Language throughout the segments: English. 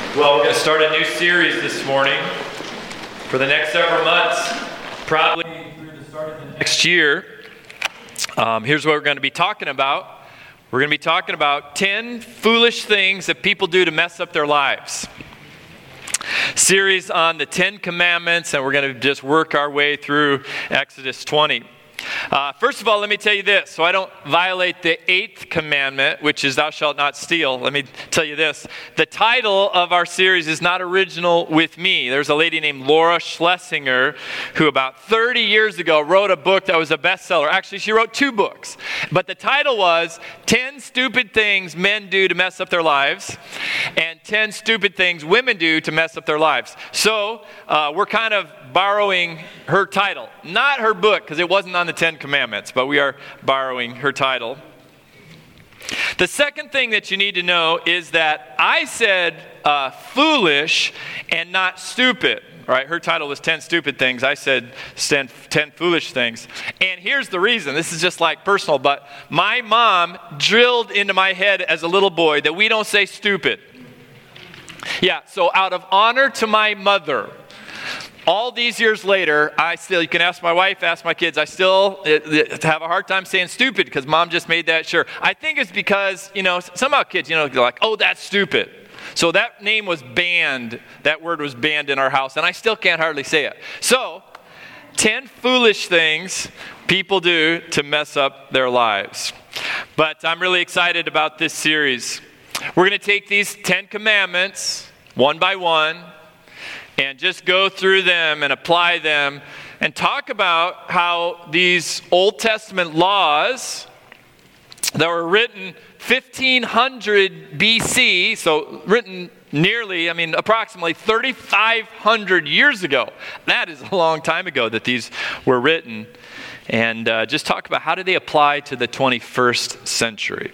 Well, we're going to start a new series this morning for the next several months, probably through the start of the next year. Here's what we're going to be talking about. We're going to be talking about 10 foolish things that people do to mess up their lives. Series on the 10 Commandments, and we're going to just work our way through Exodus 20. First of all, let me tell you this, so I don't violate the 8th commandment, which is thou shalt not steal. Let me tell you this. The title of our series is not original with me. There's a lady named Laura Schlesinger who about 30 years ago wrote a book that was a bestseller. Actually, she wrote 2 books. But the title was 10 Stupid Things Men Do to Mess Up Their Lives and 10 Stupid Things Women Do to Mess Up Their Lives. So we're kind of borrowing her title. Not her book, because it wasn't on the 10 Commandments, but we are borrowing her title. The second thing that you need to know is that I said foolish and not stupid. Right? Her title was 10 Stupid Things. I said 10 Foolish Things. And here's the reason. This is just like personal, but my mom drilled into my head as a little boy that we don't say stupid. Yeah, so out of honor to my mother, all these years later, you can ask my wife, ask my kids, I still have a hard time saying stupid because mom just made that sure. I think it's because, somehow kids, they're like, oh, that's stupid. So that name was banned, that word was banned in our house, and I still can't hardly say it. So, 10 foolish things people do to mess up their lives. But I'm really excited about this series. We're going to take these 10 commandments, one by one, and just go through them and apply them and talk about how these Old Testament laws that were written 1500 BC, so written approximately 3,500 years ago. That is a long time ago that these were written. And just talk about how do they apply to the 21st century.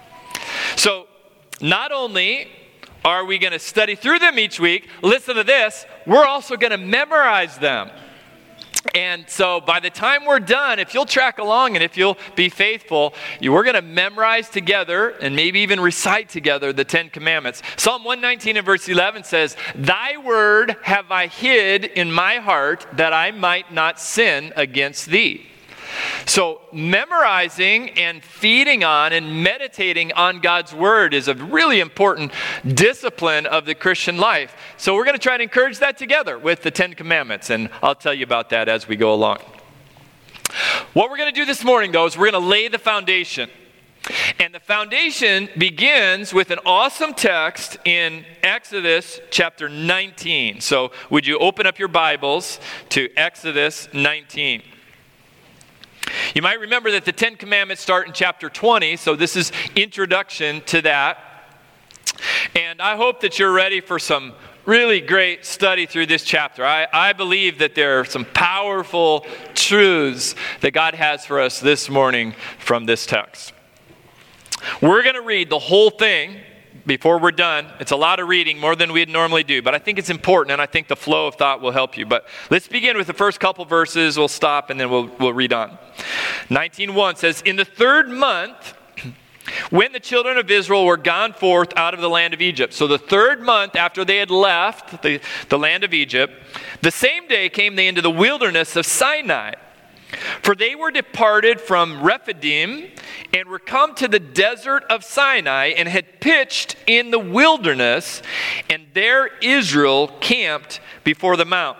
So not only are we going to study through them each week, listen to this, we're also going to memorize them. And so by the time we're done, if you'll track along and if you'll be faithful, we're going to memorize together and maybe even recite together the 10 Commandments. Psalm 119 and verse 11 says, "Thy word have I hid in my heart that I might not sin against thee." So memorizing and feeding on and meditating on God's word is a really important discipline of the Christian life. So we're going to try to encourage that together with the 10 Commandments, and I'll tell you about that as we go along. What we're going to do this morning, though, is we're going to lay the foundation. And the foundation begins with an awesome text in Exodus chapter 19. So would you open up your Bibles to Exodus 19? You might remember that the 10 Commandments start in chapter 20, so this is introduction to that. And I hope that you're ready for some really great study through this chapter. I believe that there are some powerful truths that God has for us this morning from this text. We're going to read the whole thing before we're done. It's a lot of reading, more than we'd normally do, but I think it's important, and I think the flow of thought will help you. But let's begin with the first couple verses. We'll stop, and then we'll read on. 19:1 says, "In the 3rd month, when the children of Israel were gone forth out of the land of Egypt," so the 3rd month after they had left the land of Egypt, "the same day came they into the wilderness of Sinai. For they were departed from Rephidim and were come to the desert of Sinai and had pitched in the wilderness, and there Israel camped before the mount."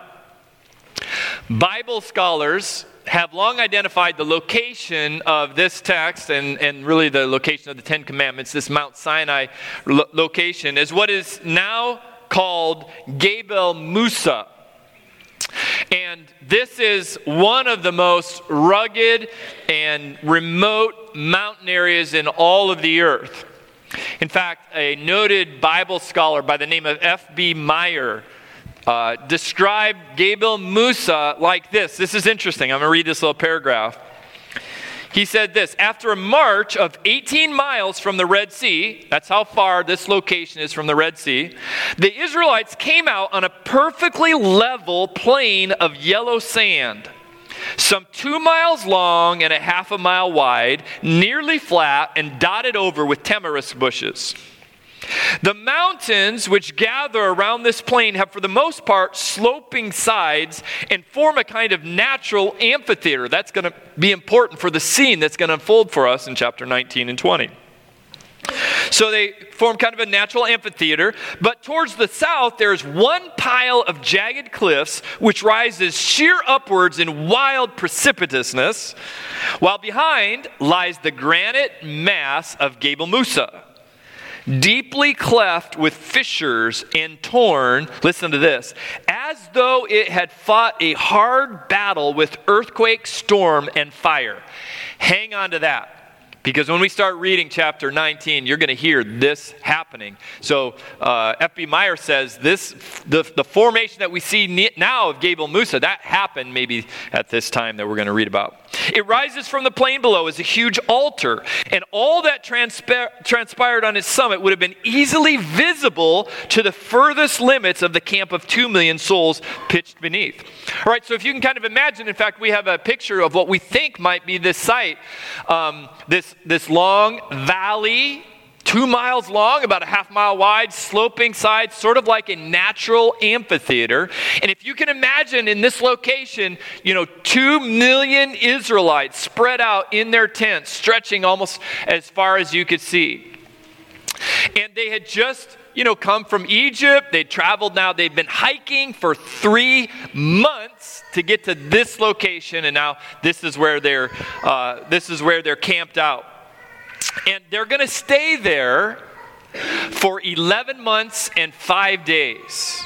Bible scholars have long identified the location of this text and really the location of the 10 Commandments, this Mount Sinai location, as what is now called Gebel Musa. And this is one of the most rugged and remote mountain areas in all of the earth. In fact, a noted Bible scholar by the name of F.B. Meyer described Gebel Musa like this. This is interesting. I'm going to read this little paragraph. He said this: "After a march of 18 miles from the Red Sea," that's how far this location is from the Red Sea, "the Israelites came out on a perfectly level plain of yellow sand, some 2 miles long and a half a mile wide, nearly flat and dotted over with tamarisk bushes. The mountains which gather around this plain have for the most part sloping sides and form a kind of natural amphitheater. That's going to be important for the scene that's going to unfold for us in chapter 19 and 20. So they form kind of a natural amphitheater, but towards the south there's one pile of jagged cliffs which rises sheer upwards in wild precipitousness, while behind lies the granite mass of Gebel Musa, deeply cleft with fissures and torn, listen to this, as though it had fought a hard battle with earthquake, storm, and fire. Hang on to that, because when we start reading chapter 19, you're going to hear this happening. So F.B. Meyer says the formation that we see now of Gebel Musa, that happened maybe at this time that we're going to read about. It rises from the plain below as a huge altar, and all that transpired on its summit would have been easily visible to the furthest limits of the camp of 2 million souls pitched beneath. All right, so if you can kind of imagine, in fact, we have a picture of what we think might be this site, this long valley, 2 miles long, about a half mile wide, sloping sides, sort of like a natural amphitheater. And if you can imagine in this location, 2 million Israelites spread out in their tents, stretching almost as far as you could see. And they had just come from Egypt. They'd traveled now. They'd been hiking for 3 months to get to this location, and now this is where they're camped out. And they're going to stay there for 11 months and 5 days.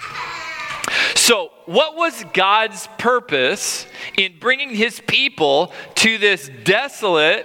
So, what was God's purpose in bringing his people to this desolate,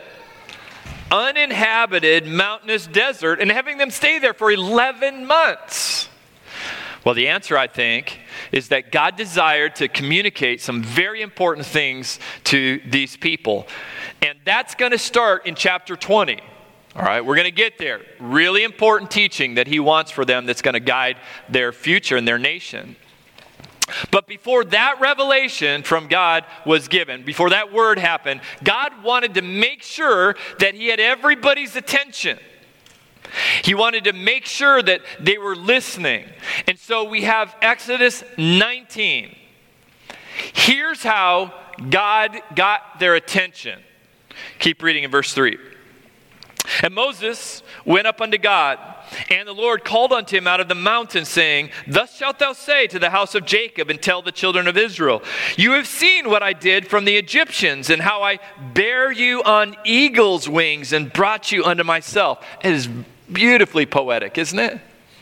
uninhabited, mountainous desert and having them stay there for 11 months? Well, the answer, I think, is that God desired to communicate some very important things to these people. And that's going to start in chapter 20. All right, we're going to get there. Really important teaching that he wants for them that's going to guide their future and their nation. But before that revelation from God was given, before that word happened, God wanted to make sure that he had everybody's attention. He wanted to make sure that they were listening. And so we have Exodus 19. Here's how God got their attention. Keep reading in verse 3. And Moses went up unto God, and the Lord called unto him out of the mountain, saying, Thus shalt thou say to the house of Jacob, and tell the children of Israel, You have seen what I did from the Egyptians, and how I bare you on eagle's wings, and brought you unto myself. It is beautifully poetic, isn't it?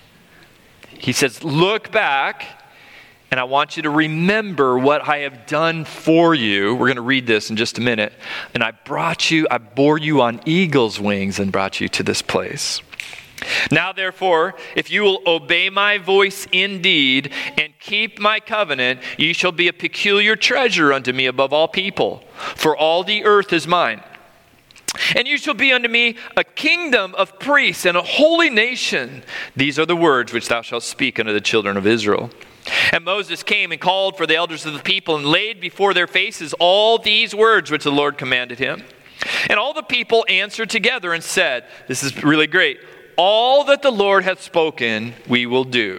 He says, look back, and I want you to remember what I have done for you. We're going to read this in just a minute. And I bore you on eagle's wings and brought you to this place. Now, therefore, if you will obey my voice indeed and keep my covenant, ye shall be a peculiar treasure unto me above all people, for all the earth is mine. And you shall be unto me a kingdom of priests and a holy nation. These are the words which thou shalt speak unto the children of Israel. And Moses came and called for the elders of the people and laid before their faces all these words which the Lord commanded him. And all the people answered together and said, this is really great, all that the Lord hath spoken we will do.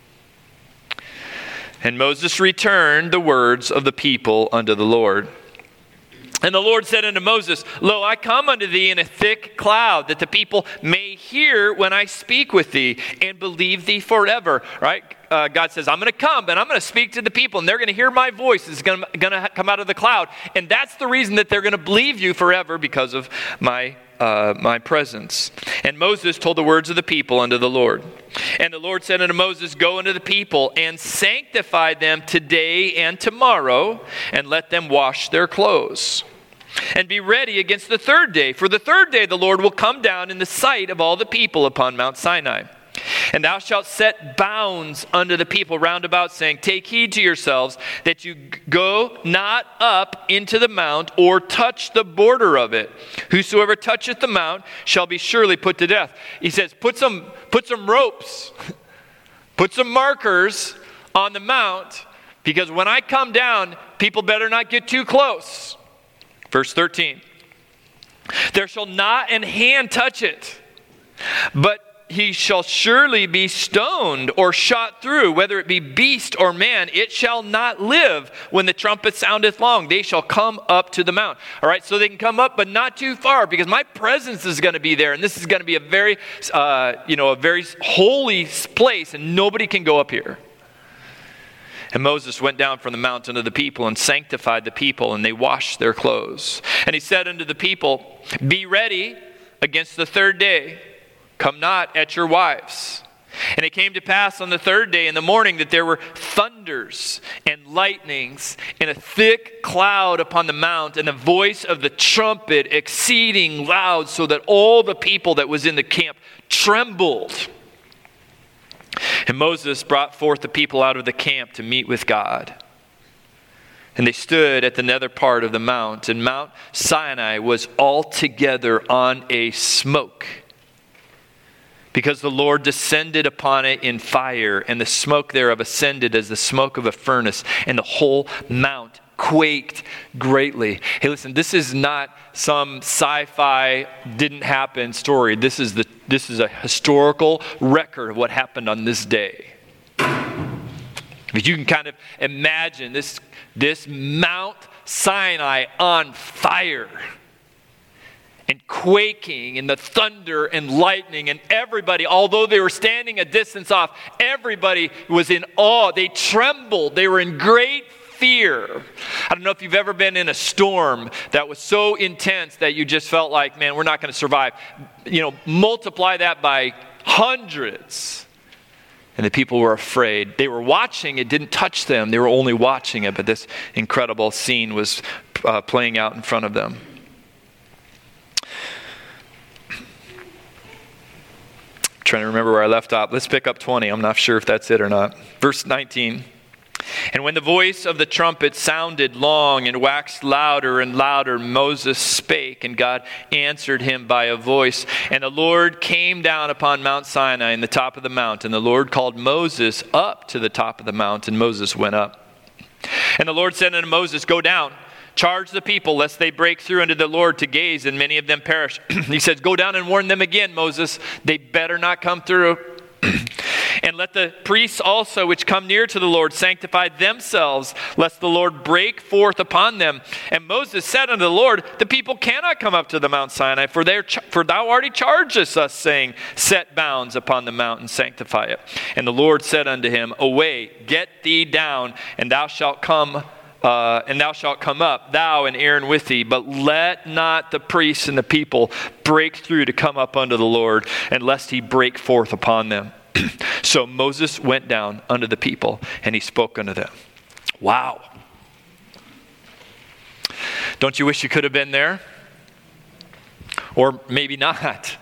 And Moses returned the words of the people unto the Lord. And the Lord said unto Moses, Lo, I come unto thee in a thick cloud, that the people may hear when I speak with thee, and believe thee forever. Right? God says, I'm going to come, and I'm going to speak to the people, and they're going to hear my voice. It's going to come out of the cloud. And that's the reason that they're going to believe you forever, because of my presence. And Moses told the words of the people unto the Lord. And the Lord said unto Moses, Go unto the people, and sanctify them today and tomorrow, and let them wash their clothes. And be ready against the third day. For the third day the Lord will come down in the sight of all the people upon Mount Sinai. And thou shalt set bounds unto the people round about, saying, Take heed to yourselves, that you go not up into the mount, or touch the border of it. Whosoever toucheth the mount shall be surely put to death. He says, put some ropes, put some markers on the mount, because when I come down, people better not get too close. Verse 13. There shall not an hand touch it, but he shall surely be stoned or shot through, whether it be beast or man, it shall not live. When the trumpet soundeth long, they shall come up to the mount. All right, so they can come up, but not too far, because my presence is going to be there, and this is going to be a very holy place, and nobody can go up here. And Moses went down from the mountain of the people and sanctified the people, and they washed their clothes. And he said unto the people, be ready against the third day. Come not at your wives. And it came to pass on the third day in the morning that there were thunders and lightnings and a thick cloud upon the mount, and the voice of the trumpet exceeding loud, so that all the people that was in the camp trembled. And Moses brought forth the people out of the camp to meet with God. And they stood at the nether part of the mount, and Mount Sinai was altogether on a smoke, because the Lord descended upon it in fire, and the smoke thereof ascended as the smoke of a furnace, and the whole mount quaked greatly. Hey, listen, this is not some sci-fi didn't happen story. This is a historical record of what happened on this day. But you can kind of imagine this Mount Sinai on fire and quaking, and the thunder and lightning, and everybody, although they were standing a distance off, everybody was in awe. They trembled. They were in great fear. I don't know if you've ever been in a storm that was so intense that you just felt like, man, we're not going to survive. Multiply that by hundreds. And the people were afraid. They were watching. It didn't touch them. They were only watching it. But this incredible scene was playing out in front of them. Trying to remember where I left off. Let's pick up 20. I'm not sure if that's it or not. Verse 19. And when the voice of the trumpet sounded long and waxed louder and louder, Moses spake, and God answered him by a voice. And the Lord came down upon Mount Sinai in the top of the mount. And the Lord called Moses up to the top of the mount, and Moses went up. And the Lord said unto Moses, go down, charge the people, lest they break through unto the Lord to gaze, and many of them perish. He says, go down and warn them again, Moses. They better not come through. And let the priests also which come near to the Lord sanctify themselves, lest the Lord break forth upon them. And Moses said unto the Lord, the people cannot come up to the Mount Sinai, for thou already chargest us, saying, set bounds upon the mount and sanctify it. And the Lord said unto him, away, get thee down, and thou shalt come up, thou and Aaron with thee, but let not the priests and the people break through to come up unto the Lord, and lest he break forth upon them. So Moses went down unto the people, and he spoke unto them. Wow. Don't you wish you could have been there? Or maybe not.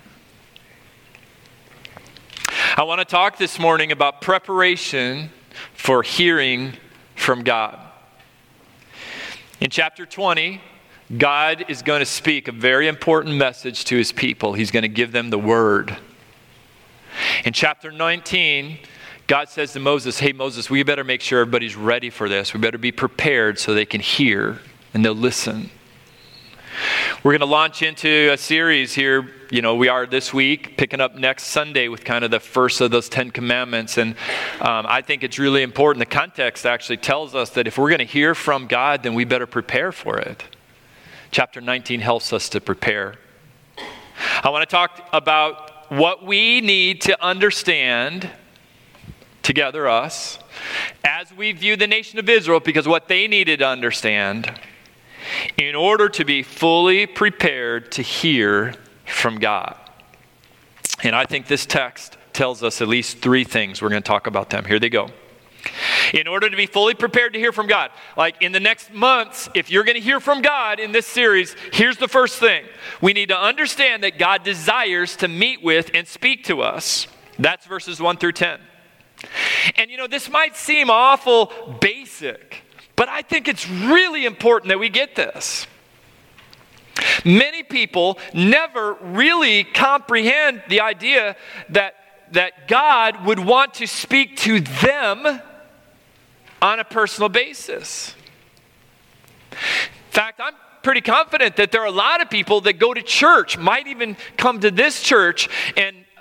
I want to talk this morning about preparation for hearing from God. In chapter 20, God is going to speak a very important message to his people. He's going to give them the word. In chapter 19, God says to Moses, hey, Moses, we better make sure everybody's ready for this. We better be prepared so they can hear and they'll listen. We're going to launch into a series here. We are this week, picking up next Sunday with kind of the first of those 10 commandments. And I think it's really important. The context actually tells us that if we're going to hear from God, then we better prepare for it. Chapter 19 helps us to prepare. I want to talk about what we need to understand together, us, as we view the nation of Israel, because what they needed to understand in order to be fully prepared to hear from God. And I think this text tells us at least three things. We're going to talk about them. Here they go. In order to be fully prepared to hear from God, like in the next months, if you're going to hear from God in this series, here's the first thing. We need to understand that God desires to meet with and speak to us. That's verses 1 through 10. And this might seem awful basic, but I think it's really important that we get this. Many people never really comprehend the idea that God would want to speak to them on a personal basis. In fact, I'm pretty confident that there are a lot of people that go to church, might even come to this church, and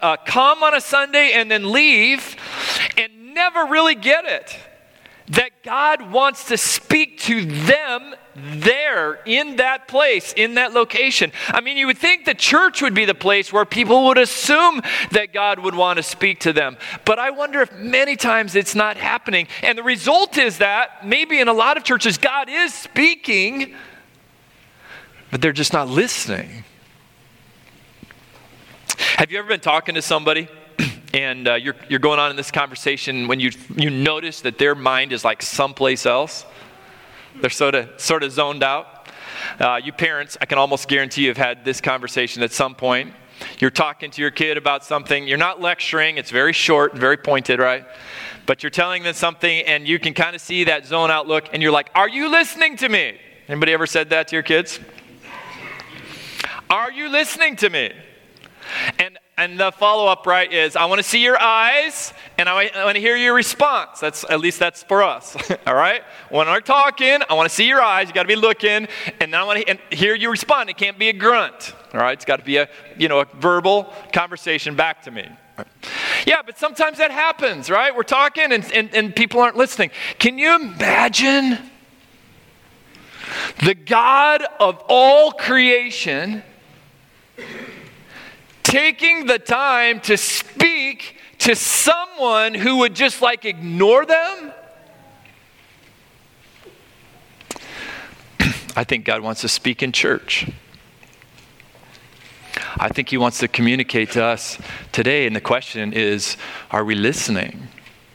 come on a Sunday and then leave and never really get it. That God wants to speak to them there, in that place, in that location. I mean, you would think the church would be the place where people would assume that God would want to speak to them. But I wonder if many times it's not happening. And the result is that maybe in a lot of churches, God is speaking, but they're just not listening. Have you ever been talking to somebody and you're going on in this conversation when you notice that their mind is like someplace else? They're sort of zoned out. You parents, I can almost guarantee you've had this conversation at some point. You're talking to your kid about something. You're not lecturing. It's very short and very pointed, right? But you're telling them something and you can kind of see that zone out look and you're like, are you listening to me? Anybody ever said that to your kids? Are you listening to me? And the follow-up, right, is I want to see your eyes and I want to hear your response. At least that's for us, all right? When we're talking, I want to see your eyes. You got to be looking, and then I want to hear you respond. It can't be a grunt, all right? It's got to be a verbal conversation back to me. Right. Yeah, but sometimes that happens, right? We're talking and people aren't listening. Can you imagine the God of all creation taking the time to speak to someone who would just ignore them? I think God wants to speak in church. I think he wants to communicate to us today, and the question is, are we listening?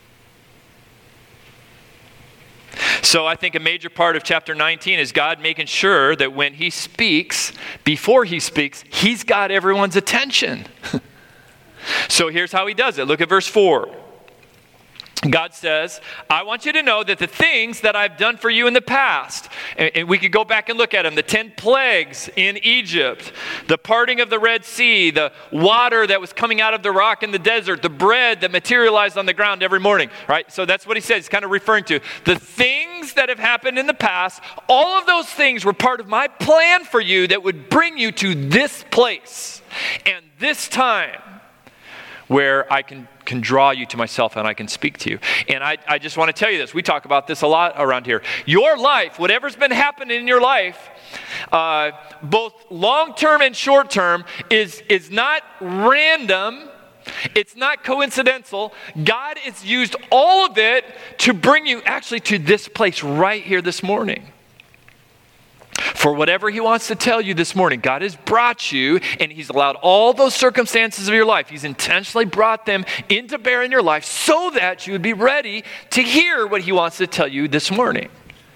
So I think a major part of chapter 19 is God making sure that when he speaks, before he speaks, he's got everyone's attention. So here's how he does it. Look at verse 4. God says, I want you to know that the things that I've done for you in the past, and we could go back and look at them, the 10 plagues in Egypt, the parting of the Red Sea, the water that was coming out of the rock in the desert, the bread that materialized on the ground every morning, right? So that's what he says, he's kind of referring to. The things that have happened in the past, all of those things were part of my plan for you that would bring you to this place and this time where I can draw you to myself and I can speak to you. And I just want to tell you this. We talk about this a lot around here. Your life, whatever's been happening in your life, both long-term and short-term, is not random. It's not coincidental. God has used all of it to bring you actually to this place right here this morning. For whatever he wants to tell you this morning, God has brought you, and he's allowed all those circumstances of your life. He's intentionally brought them into bear in your life so that you would be ready to hear what he wants to tell you this morning.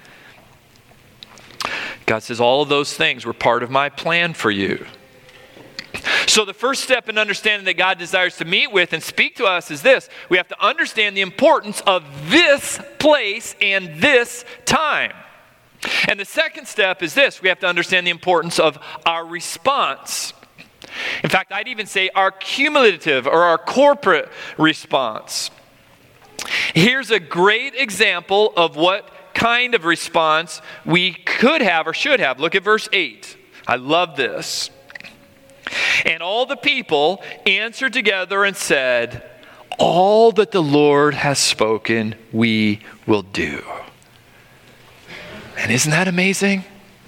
God says all of those things were part of my plan for you. So the first step in understanding that God desires to meet with and speak to us is this. We have to understand the importance of this place and this time. And the second step is this. We have to understand the importance of our response. In fact, I'd even say our cumulative or our corporate response. Here's a great example of what kind of response we could have or should have. Look at verse 8. I love this. And all the people answered together and said, all that the Lord has spoken, we will do. And isn't that amazing?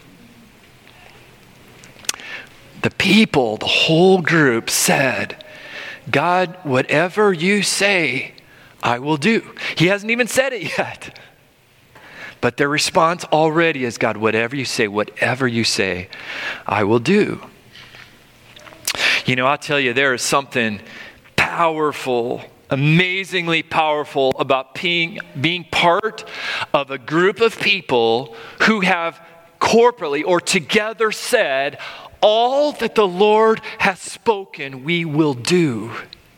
The people, the whole group said, God, whatever you say, I will do. He hasn't even said it yet. But their response already is, God, whatever you say, I will do. You know, I'll tell you, there is something powerful, amazingly powerful about being part of a group of people who have corporately or together said, all that the Lord has spoken, we will do.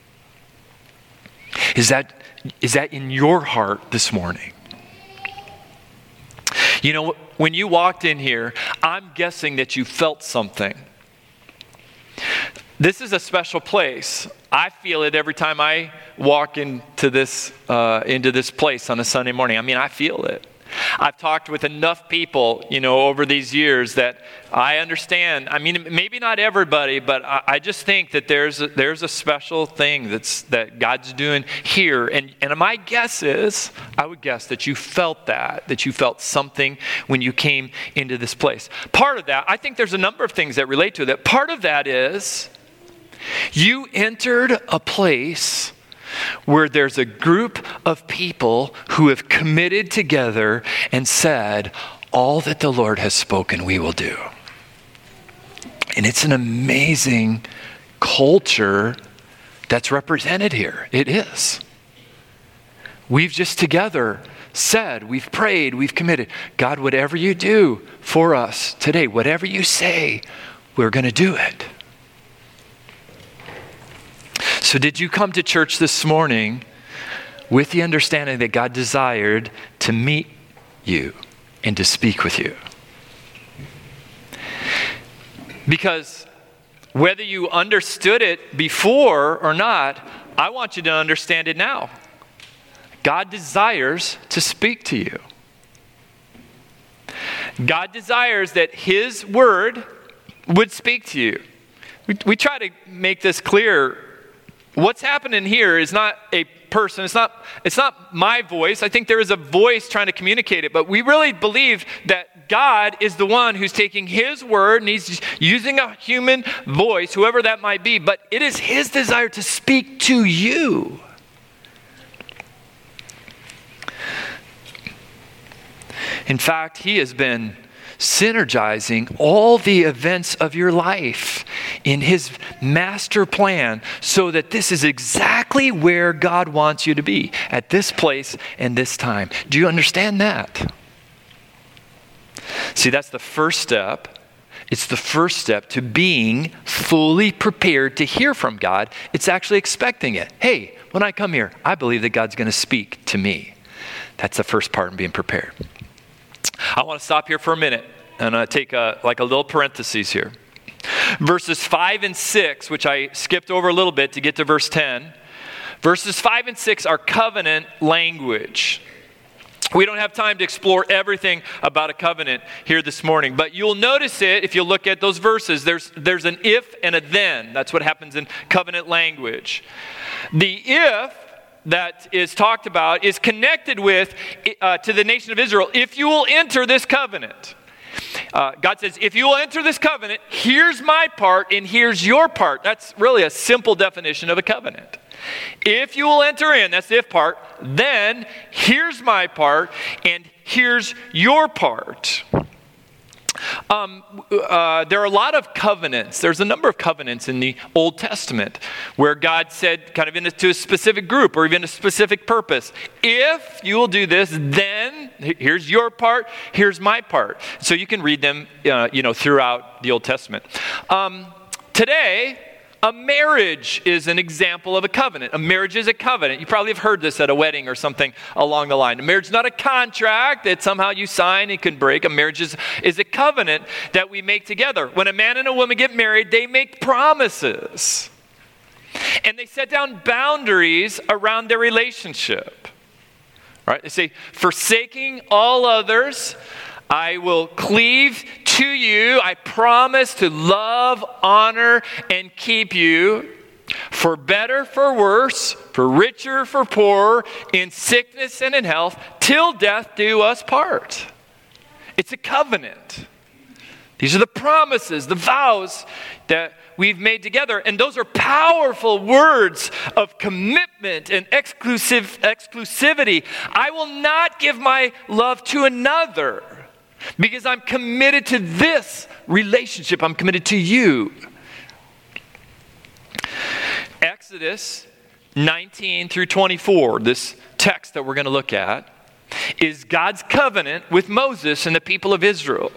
Is that in your heart this morning? You know, when you walked in here, I'm guessing that you felt something. This is a special place. I feel it every time I walk into this place on a Sunday morning. I mean, I feel it. I've talked with enough people, over these years that I understand. I mean, maybe not everybody, but I just think that there's a special thing that God's doing here. And my guess is, I would guess that you felt that you felt something when you came into this place. Part of that, I think there's a number of things that relate to that. Part of that is you entered a place where there's a group of people who have committed together and said, all that the Lord has spoken, we will do. And it's an amazing culture that's represented here. It is. We've just together said, we've prayed, we've committed. God, whatever you do for us today, whatever you say, we're going to do it. So did you come to church this morning with the understanding that God desired to meet you and to speak with you? Because whether you understood it before or not, I want you to understand it now. God desires to speak to you. God desires that His word would speak to you. We try to make this clear. What's happening here is not a person. It's not my voice. I think there is a voice trying to communicate it, but we really believe that God is the one who's taking His word and He's using a human voice, whoever that might be, but it is His desire to speak to you. In fact, He has been synergizing all the events of your life in His master plan so that this is exactly where God wants you to be, at this place and this time. Do you understand that? See, that's the first step. It's the first step to being fully prepared to hear from God. It's actually expecting it. Hey, when I come here, I believe that God's going to speak to me. That's the first part in being prepared. I want to stop here for a minute and take a little parenthesis here. Verses 5 and 6, which I skipped over a little bit to get to verse 10. Verses 5 and 6 are covenant language. We don't have time to explore everything about a covenant here this morning, but you'll notice it if you look at those verses. There's an if and a then. That's what happens in covenant language. The if that is talked about is connected with to the nation of Israel. If you will enter this covenant. God says, if you will enter this covenant, here's my part and here's your part. That's really a simple definition of a covenant. If you will enter in, that's the if part, then here's my part and here's your part. There are a lot of covenants. There's a number of covenants in the Old Testament where God said kind of to a specific group or even a specific purpose. If you will do this, then here's your part, here's my part. So you can read them, throughout the Old Testament. Today, a marriage is an example of a covenant. A marriage is a covenant. You probably have heard this at a wedding or something along the line. A marriage is not a contract that somehow you sign and can break. A marriage is a covenant that we make together. When a man and a woman get married, they make promises. And they set down boundaries around their relationship. Right? They say, forsaking all others, I will cleave to you. I promise to love, honor, and keep you for better, for worse, for richer, for poorer, in sickness and in health, till death do us part. It's a covenant. These are the promises, the vows that we've made together. And those are powerful words of commitment and exclusivity. I will not give my love to another, because I'm committed to this relationship. I'm committed to you. Exodus 19 through 24, this text that we're going to look at, is God's covenant with Moses and the people of Israel.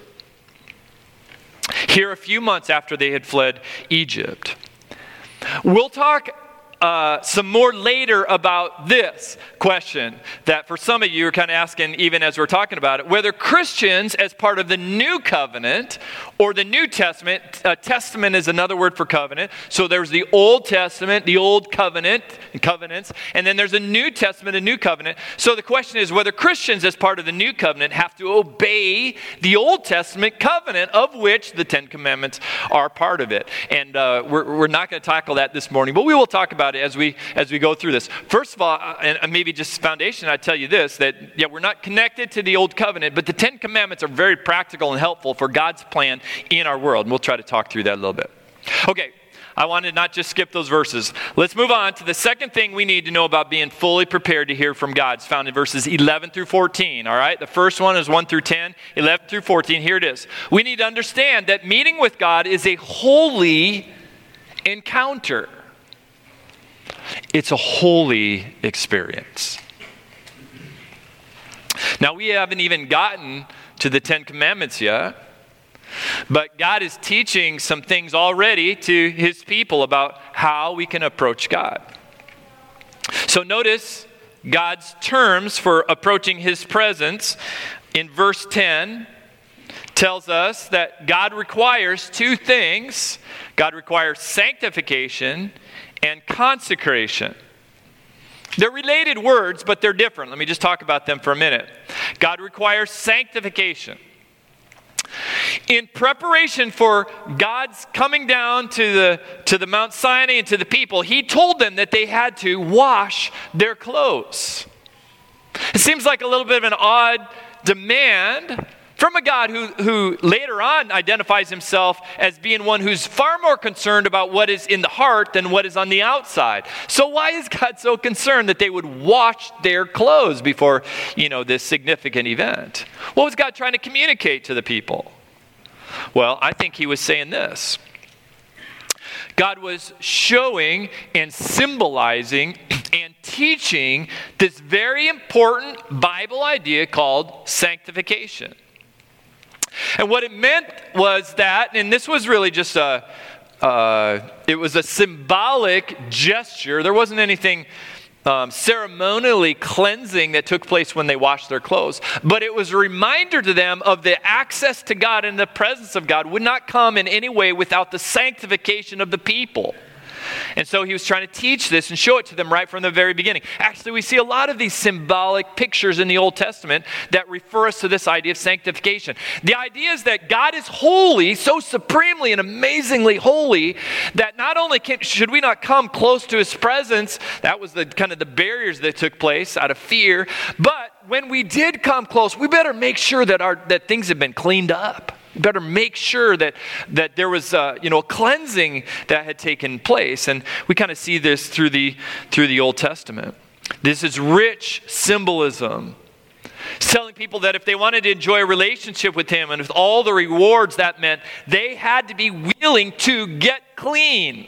Here a few months after they had fled Egypt. We'll talk some more later about this question that for some of you are kind of asking, even as we're talking about it, whether Christians as part of the New Covenant or the New Testament, testament is another word for covenant. So there's the Old Testament, the Old Covenant, and covenants, and then there's a New Testament, a New Covenant. So the question is whether Christians as part of the New Covenant have to obey the Old Testament covenant, of which the Ten Commandments are part of it. And we're not going to tackle that this morning, but we will talk about it as we go through this. First of all, and maybe just foundation, I'd tell you this, that we're not connected to the Old Covenant, but the Ten Commandments are very practical and helpful for God's plan in our world. And we'll try to talk through that a little bit. Okay, I wanted to not just skip those verses. Let's move on to the second thing we need to know about being fully prepared to hear from God. It's found in verses 11 through 14, all right? The first one is 1 through 10, 11 through 14. Here it is. We need to understand that meeting with God is a holy encounter. It's a holy experience. Now, we haven't even gotten to the Ten Commandments yet, but God is teaching some things already to his people about how we can approach God. So notice God's terms for approaching his presence in verse 10 tells us that God requires two things. God requires sanctification and consecration. They're related words, but they're different. Let me just talk about them for a minute. God requires sanctification. In preparation for God's coming down to the Mount Sinai and to the people, he told them that they had to wash their clothes. It seems like a little bit of an odd demand from a God who later on identifies himself as being one who's far more concerned about what is in the heart than what is on the outside. So why is God so concerned that they would wash their clothes before, this significant event? What was God trying to communicate to the people? Well, I think he was saying this. God was showing and symbolizing and teaching this very important Bible idea called sanctification. And what it meant was that, and this was really just it was a symbolic gesture. There wasn't anything ceremonially cleansing that took place when they washed their clothes. But it was a reminder to them of the access to God and the presence of God would not come in any way without the sanctification of the people. And so he was trying to teach this and show it to them right from the very beginning. Actually, we see a lot of these symbolic pictures in the Old Testament that refer us to this idea of sanctification. The idea is that God is holy, so supremely and amazingly holy, that not only should we not come close to his presence, that was the kind of the barriers that took place out of fear, but when we did come close, we better make sure that things have been cleaned up. You better make sure that there was a cleansing that had taken place. And we kind of see this through the Old Testament. This is rich symbolism. It's telling people that if they wanted to enjoy a relationship with him and with all the rewards that meant, they had to be willing to get clean.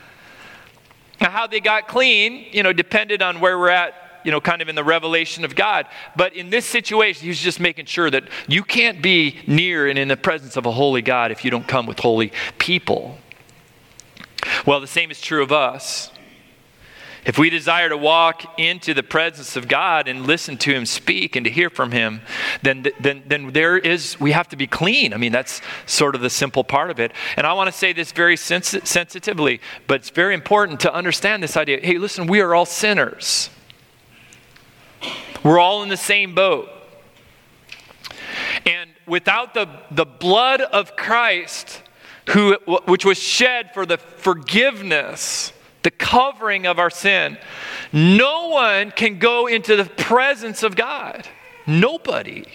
Now, how they got clean, depended on where we're at, kind of in the revelation of God. But in this situation, he's just making sure that you can't be near and in the presence of a holy God if you don't come with holy people. Well, the same is true of us. If we desire to walk into the presence of God and listen to him speak and to hear from him, then we have to be clean. I mean, that's sort of the simple part of it. And I want to say this very sensitively, but it's very important to understand this idea. Hey, listen, we are all sinners. We're all in the same boat. And without the blood of Christ, which was shed for the forgiveness, the covering of our sin, no one can go into the presence of God. Nobody.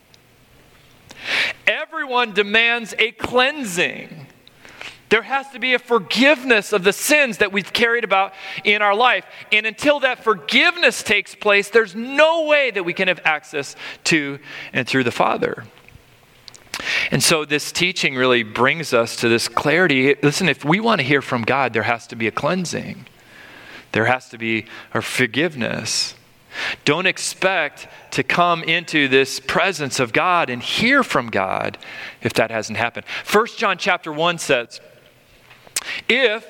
Everyone demands a cleansing. There has to be a forgiveness of the sins that we've carried about in our life. And until that forgiveness takes place, there's no way that we can have access to and through the Father. And so this teaching really brings us to this clarity. Listen, if we want to hear from God, there has to be a cleansing. There has to be a forgiveness. Don't expect to come into this presence of God and hear from God if that hasn't happened. 1 John chapter 1 says, if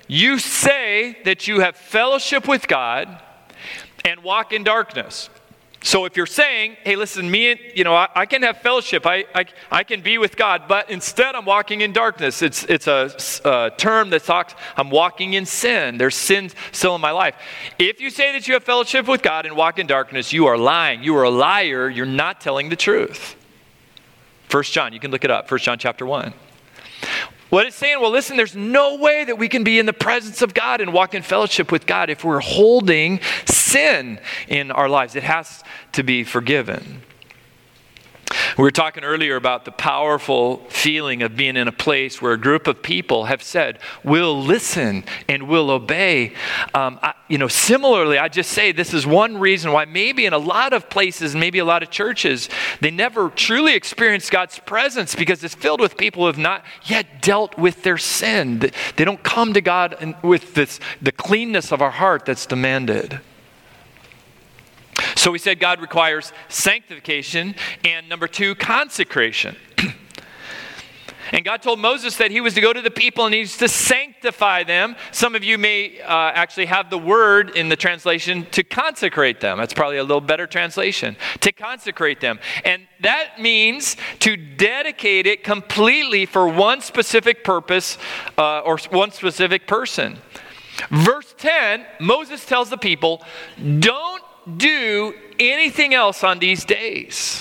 you say that you have fellowship with God and walk in darkness. So if you're saying, hey, listen, I can have fellowship, I can be with God, but instead I'm walking in darkness. It's a term that talks, I'm walking in sin. There's sin still in my life. If you say that you have fellowship with God and walk in darkness, you are lying. You are a liar. You're not telling the truth. 1 John, you can look it up, 1 John chapter 1. What it's saying, well, listen, there's no way that we can be in the presence of God and walk in fellowship with God if we're holding sin in our lives. It has to be forgiven. We were talking earlier about the powerful feeling of being in a place where a group of people have said, we'll listen and we'll obey. Similarly, I just say this is one reason why maybe in a lot of places, maybe a lot of churches, they never truly experience God's presence because it's filled with people who have not yet dealt with their sin. They don't come to God with the cleanness of our heart that's demanded. So we said God requires sanctification and number 2, consecration. And God told Moses that he was to go to the people and he was to sanctify them. Some of you may actually have the word in the translation to consecrate them. That's probably a little better translation. To consecrate them. And that means to dedicate it completely for one specific purpose or one specific person. Verse 10, Moses tells the people, don't do anything else on these days.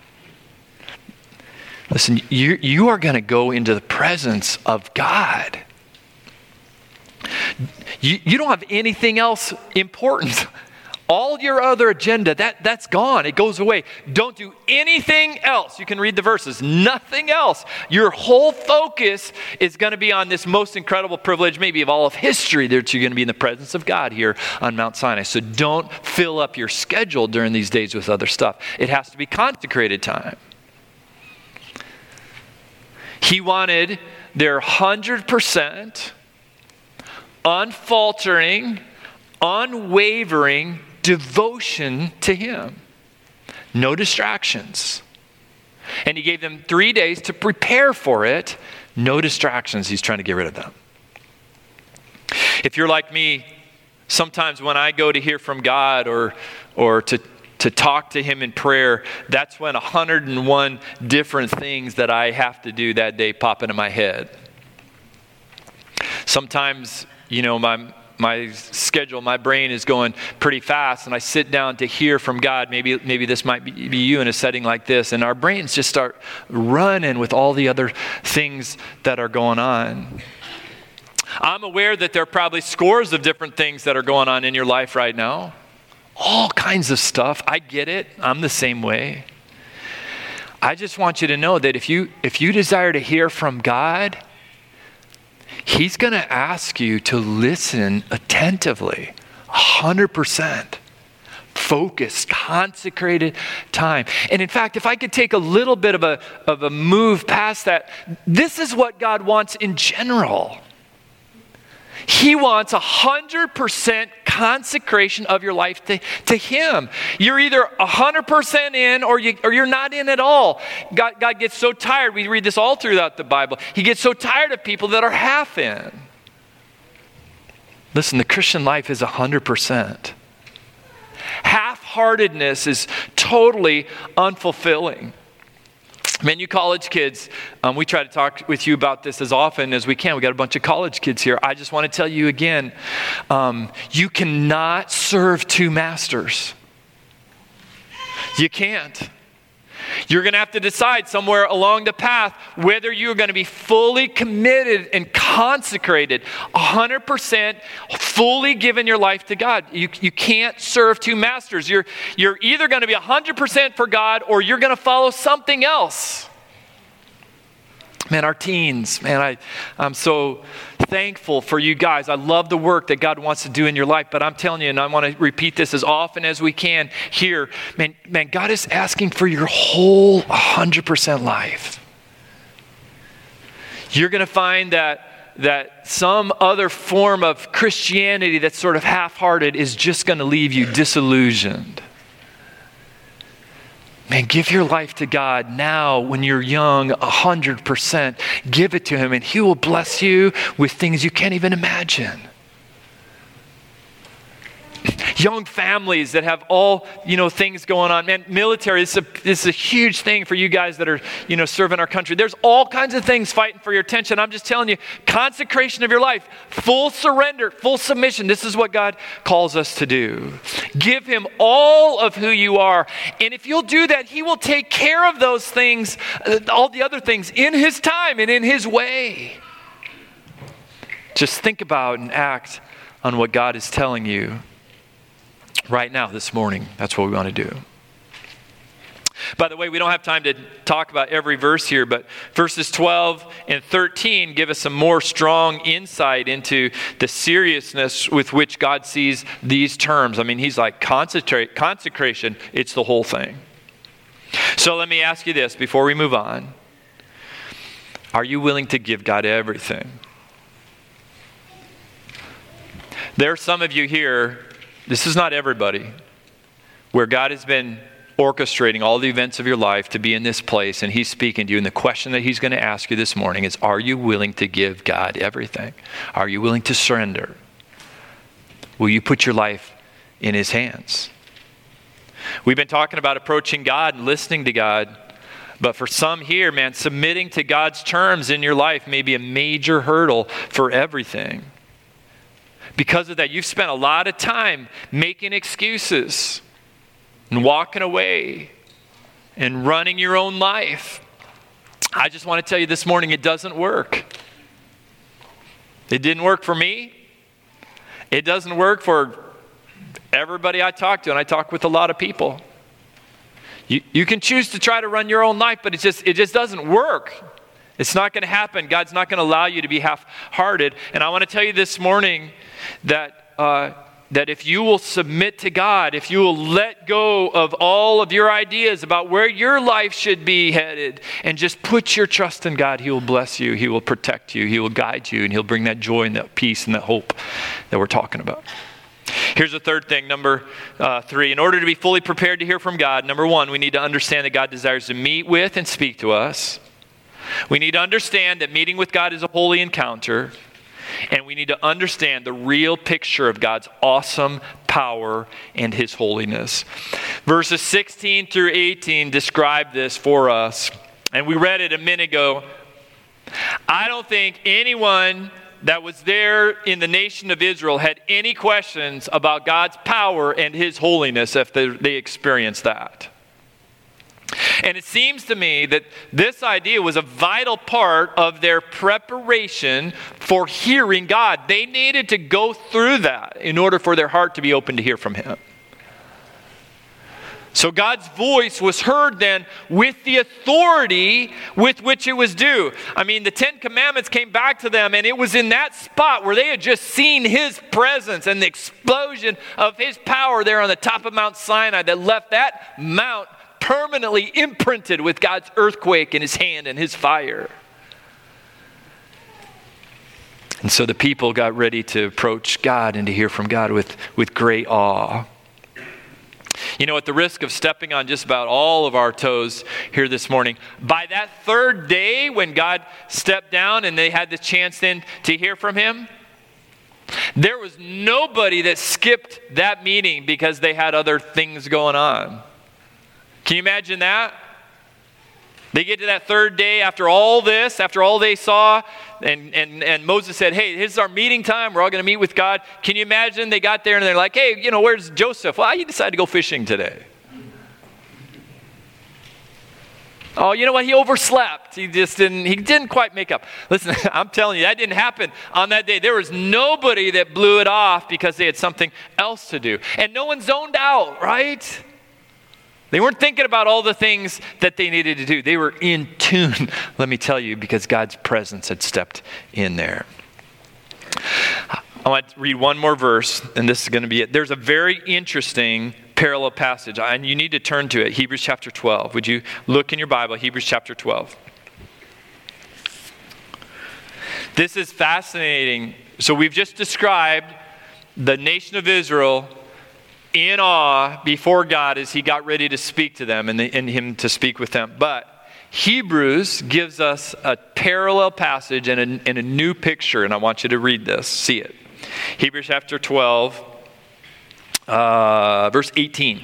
Listen, you are going to go into the presence of God. You don't have anything else important. All your other agenda, that's gone. It goes away. Don't do anything else. You can read the verses. Nothing else. Your whole focus is going to be on this most incredible privilege, maybe of all of history, that you're going to be in the presence of God here on Mount Sinai. So don't fill up your schedule during these days with other stuff. It has to be consecrated time. He wanted their 100%, unfaltering, unwavering devotion to him. No distractions. And he gave them 3 days to prepare for it. No distractions. He's trying to get rid of them. If you're like me, sometimes when I go to hear from God or to talk to him in prayer, that's when 101 different things that I have to do that day pop into my head. Sometimes, my schedule, my brain is going pretty fast, and I sit down to hear from God. Maybe this might be you in a setting like this, and our brains just start running with all the other things that are going on. I'm aware that there are probably scores of different things that are going on in your life right now. All kinds of stuff. I get it. I'm the same way. I just want you to know that if you desire to hear from God, he's going to ask you to listen attentively, 100%, focused, consecrated time. And in fact, if I could take a little bit of a move past that, this is what God wants in general. He wants 100% consecration of your life to him. You're either 100% in or you're not in at all. God gets so tired. We read this all throughout the Bible. He gets so tired of people that are half in. Listen, the Christian life is 100%. Half-heartedness is totally unfulfilling. Man, you college kids, we try to talk with you about this as often as we can. We got a bunch of college kids here. I just want to tell you again, you cannot serve two masters. You can't. You're going to have to decide somewhere along the path whether you're going to be fully committed and consecrated, 100% fully given your life to God. You can't serve two masters. You're either going to be 100% for God or you're going to follow something else. Man, our teens, man, I'm so thankful for you guys. I love the work that God wants to do in your life, but I'm telling you, and I want to repeat this as often as we can here, man, God is asking for your whole 100% life. You're going to find that some other form of Christianity that's sort of half-hearted is just going to leave you disillusioned. Man, give your life to God now when you're young, 100%. Give it to him, and he will bless you with things you can't even imagine. Young families that have all, things going on. Man, military, this is a huge thing for you guys that are, serving our country. There's all kinds of things fighting for your attention. I'm just telling you, consecration of your life, full surrender, full submission. This is what God calls us to do. Give him all of who you are. And if you'll do that, he will take care of those things, all the other things, in his time and in his way. Just think about and act on what God is telling you. Right now, this morning, that's what we want to do. By the way, we don't have time to talk about every verse here, but verses 12 and 13 give us some more strong insight into the seriousness with which God sees these terms. I mean, he's like, consecration, it's the whole thing. So let me ask you this before we move on. Are you willing to give God everything? There are some of you here. This is not everybody, where God has been orchestrating all the events of your life to be in this place, and he's speaking to you. And the question that he's going to ask you this morning is, are you willing to give God everything? Are you willing to surrender? Will you put your life in his hands? We've been talking about approaching God and listening to God. But for some here, man, submitting to God's terms in your life may be a major hurdle for everything. Because of that, you've spent a lot of time making excuses and walking away and running your own life. I just want to tell you this morning, it doesn't work. It didn't work for me. It doesn't work for everybody I talk to, and I talk with a lot of people. You can choose to try to run your own life, but it just doesn't work. It's not going to happen. God's not going to allow you to be half-hearted. And I want to tell you this morning that if you will submit to God, if you will let go of all of your ideas about where your life should be headed and just put your trust in God, he will bless you, he will protect you, he will guide you, and he'll bring that joy and that peace and that hope that we're talking about. Here's the third thing, number 3. In order to be fully prepared to hear from God, number 1, we need to understand that God desires to meet with and speak to us. We need to understand that meeting with God is a holy encounter, and we need to understand the real picture of God's awesome power and his holiness. Verses 16 through 18 describe this for us, and we read it a minute ago. I don't think anyone that was there in the nation of Israel had any questions about God's power and his holiness if they experienced that. And it seems to me that this idea was a vital part of their preparation for hearing God. They needed to go through that in order for their heart to be open to hear from him. So God's voice was heard then with the authority with which it was due. I mean, the 10 Commandments came back to them, and it was in that spot where they had just seen his presence and the explosion of his power there on the top of Mount Sinai that left that mount permanently imprinted with God's earthquake in his hand and his fire. And so the people got ready to approach God and to hear from God with great awe. You know, at the risk of stepping on just about all of our toes here this morning, by that third day when God stepped down and they had the chance then to hear from him, there was nobody that skipped that meeting because they had other things going on. Can you imagine that? They get to that third day after all this, after all they saw, and Moses said, hey, this is our meeting time. We're all going to meet with God. Can you imagine they got there and they're like, hey, where's Joseph? Well, you decided to go fishing today. Oh, you know what? He overslept. He didn't quite make up. Listen, I'm telling you, that didn't happen on that day. There was nobody that blew it off because they had something else to do. And no one zoned out, right? They weren't thinking about all the things that they needed to do. They were in tune, let me tell you, because God's presence had stepped in there. I want to read one more verse, and this is going to be it. There's a very interesting parallel passage, and you need to turn to it, Hebrews chapter 12. Would you look in your Bible, Hebrews chapter 12. This is fascinating. So we've just described the nation of Israel in awe before God as he got ready to speak to them and him to speak with them. But Hebrews gives us a parallel passage and a new picture, and I want you to read this, see it. Hebrews chapter 12, verse 18.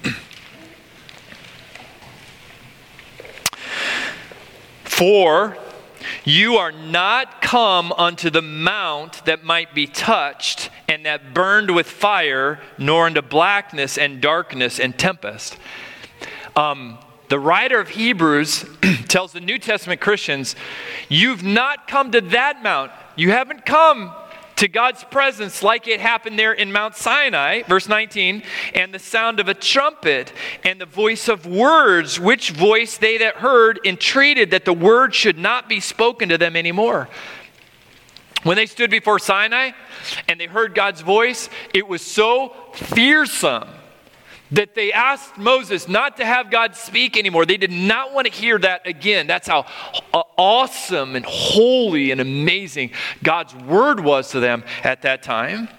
For you are not come unto the mount that might be touched and that burned with fire, nor into blackness and darkness and tempest. The writer of Hebrews tells the New Testament Christians, you've not come to that mount. You haven't come to God's presence like it happened there in Mount Sinai, verse 19, and the sound of a trumpet and the voice of words, which voice they that heard entreated that the word should not be spoken to them anymore. When they stood before Sinai and they heard God's voice, it was so fearsome that they asked Moses not to have God speak anymore. They did not want to hear that again. That's how awesome and holy and amazing God's word was to them at that time.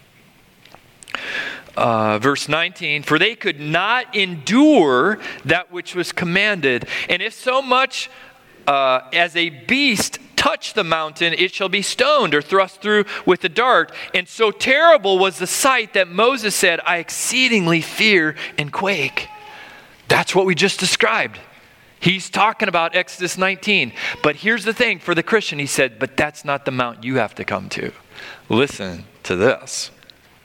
Verse 19, for they could not endure that which was commanded. And if so much as a beast touch the mountain, it shall be stoned or thrust through with a dart. And so terrible was the sight that Moses said, I exceedingly fear and quake. That's what we just described. He's talking about Exodus 19. But here's the thing for the Christian. He said, but that's not the mount you have to come to. Listen to this.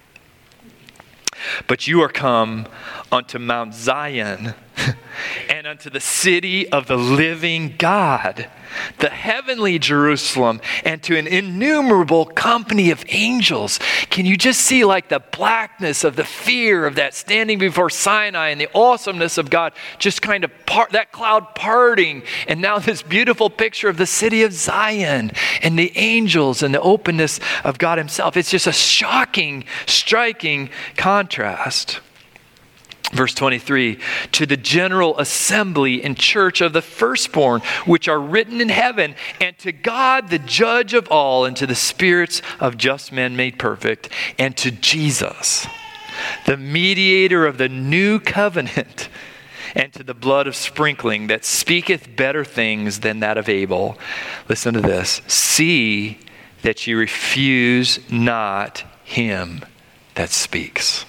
But you are come unto Mount Zion and unto the city of the living God, the heavenly Jerusalem, and to an innumerable company of angels. Can you just see like the blackness of the fear of that standing before Sinai and the awesomeness of God just kind of that cloud parting, and now this beautiful picture of the city of Zion and the angels and the openness of God himself. It's just a shocking, striking contrast. Verse 23, to the general assembly and church of the firstborn, which are written in heaven, and to God, the judge of all, and to the spirits of just men made perfect, and to Jesus, the mediator of the new covenant, and to the blood of sprinkling that speaketh better things than that of Abel. Listen to this. See that you refuse not him that speaks.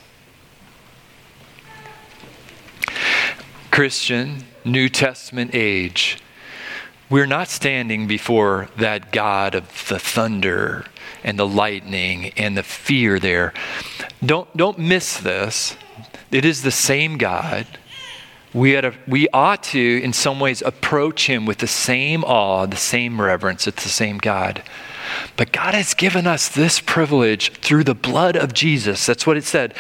Christian, New Testament age, we're not standing before that God of the thunder and the lightning and the fear there. Don't miss this. It is the same God. We ought to, in some ways, approach him with the same awe, the same reverence. It's the same God. But God has given us this privilege through the blood of Jesus. That's what it said.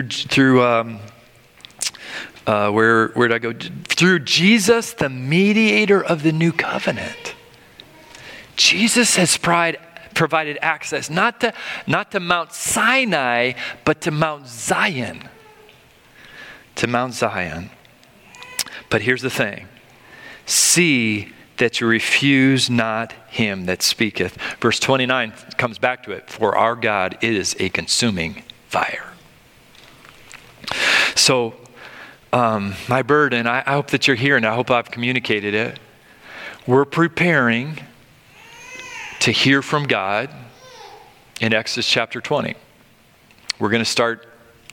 Where did I go? Through Jesus, the mediator of the new covenant. Jesus has provided access, not to Mount Sinai, but to Mount Zion. To Mount Zion. But here's the thing. See that you refuse not him that speaketh. Verse 29 comes back to it. For our God is a consuming fire. So, my burden, I hope that you're here and I hope I've communicated it. We're preparing to hear from God in Exodus chapter 20. We're going to start,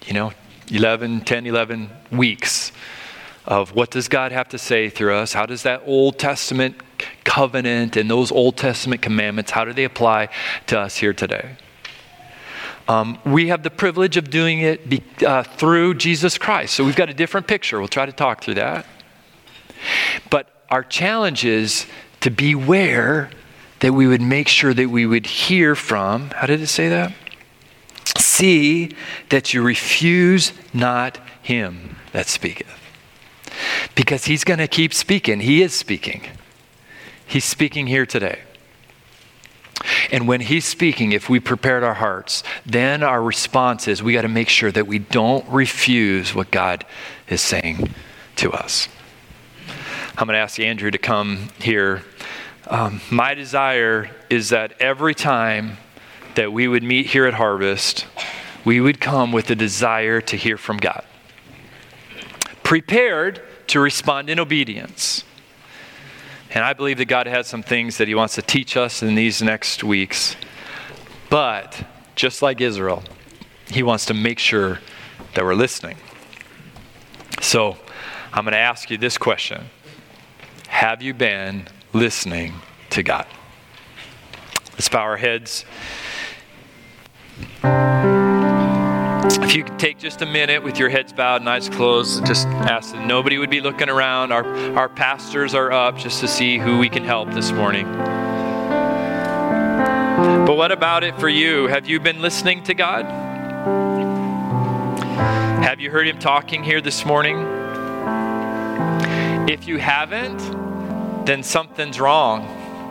11 weeks of what does God have to say through us? How does that Old Testament covenant and those Old Testament commandments, how do they apply to us here today? We have the privilege of doing it through Jesus Christ. So we've got a different picture. We'll try to talk through that. But our challenge is to beware that we would make sure that we would hear from, how did it say that? See that you refuse not him that speaketh. Because he's going to keep speaking. He is speaking. He's speaking here today. And when he's speaking, if we prepared our hearts, then our response is we got to make sure that we don't refuse what God is saying to us. I'm going to ask Andrew to come here. My desire is that every time that we would meet here at Harvest, we would come with a desire to hear from God. Prepared to respond in obedience. And I believe that God has some things that he wants to teach us in these next weeks. But just like Israel, he wants to make sure that we're listening. So I'm going to ask you this question. Have you been listening to God? Let's bow our heads. If you could take just a minute with your heads bowed and eyes closed, just ask that nobody would be looking around. Our pastors are up just to see who we can help this morning. But what about it for you? Have you been listening to God? Have you heard him talking here this morning? If you haven't, then something's wrong.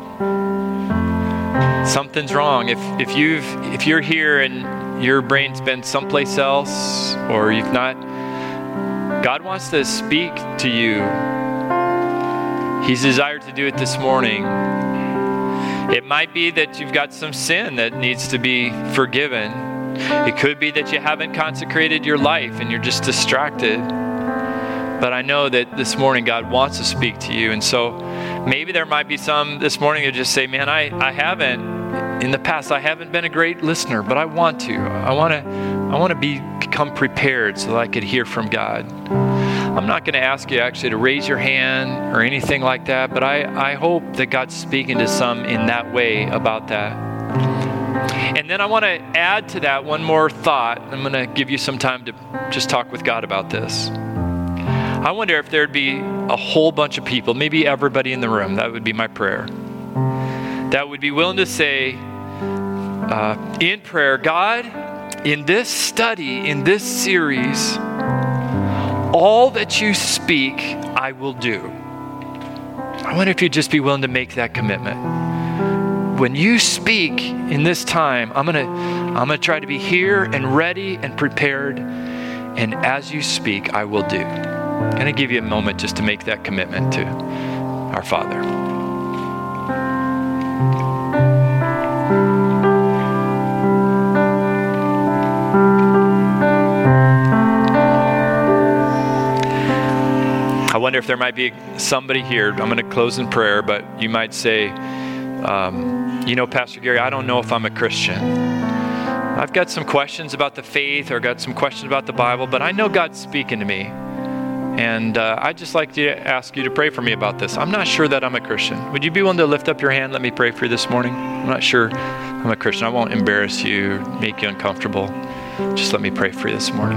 Something's wrong. If you're here and your brain's been someplace else, or you've not, God wants to speak to you. He's desired to do it this morning. It might be that you've got some sin that needs to be forgiven. It could be that you haven't consecrated your life and you're just distracted. But I know that this morning God wants to speak to you. And so maybe there might be some this morning who just say, man, I haven't, in the past, I haven't been a great listener, but I want to. I want to become prepared so that I could hear from God. I'm not going to ask you actually to raise your hand or anything like that, but I hope that God's speaking to some in that way about that. And then I want to add to that one more thought. I'm going to give you some time to just talk with God about this. I wonder if there'd be a whole bunch of people, maybe everybody in the room, that would be my prayer, that would be willing to say in prayer, God, in this study, in this series, all that you speak, I will do. I wonder if you'd just be willing to make that commitment. When you speak in this time, I'm gonna try to be here and ready and prepared. And as you speak, I will do. I'm going to give you a moment just to make that commitment to our Father. I wonder if there might be somebody here. I'm going to close in prayer, but you might say, Pastor Gary, I don't know if I'm a Christian. I've got some questions about the faith or got some questions about the Bible, but I know God's speaking to me. And I'd just like to ask you to pray for me about this. I'm not sure that I'm a Christian. Would you be willing to lift up your hand? Let me pray for you this morning. I'm not sure I'm a Christian. I won't embarrass you, make you uncomfortable. Just let me pray for you this morning.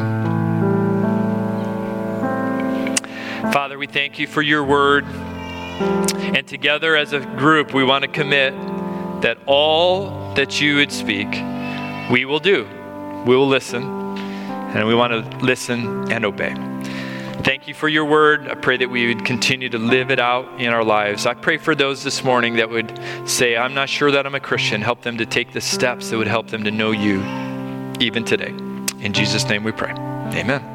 Father, we thank you for your word. And together as a group, we want to commit that all that you would speak, we will do. We will listen. And we want to listen and obey. Thank you for your word. I pray that we would continue to live it out in our lives. I pray for those this morning that would say, I'm not sure that I'm a Christian. Help them to take the steps that would help them to know you even today. In Jesus' name we pray. Amen.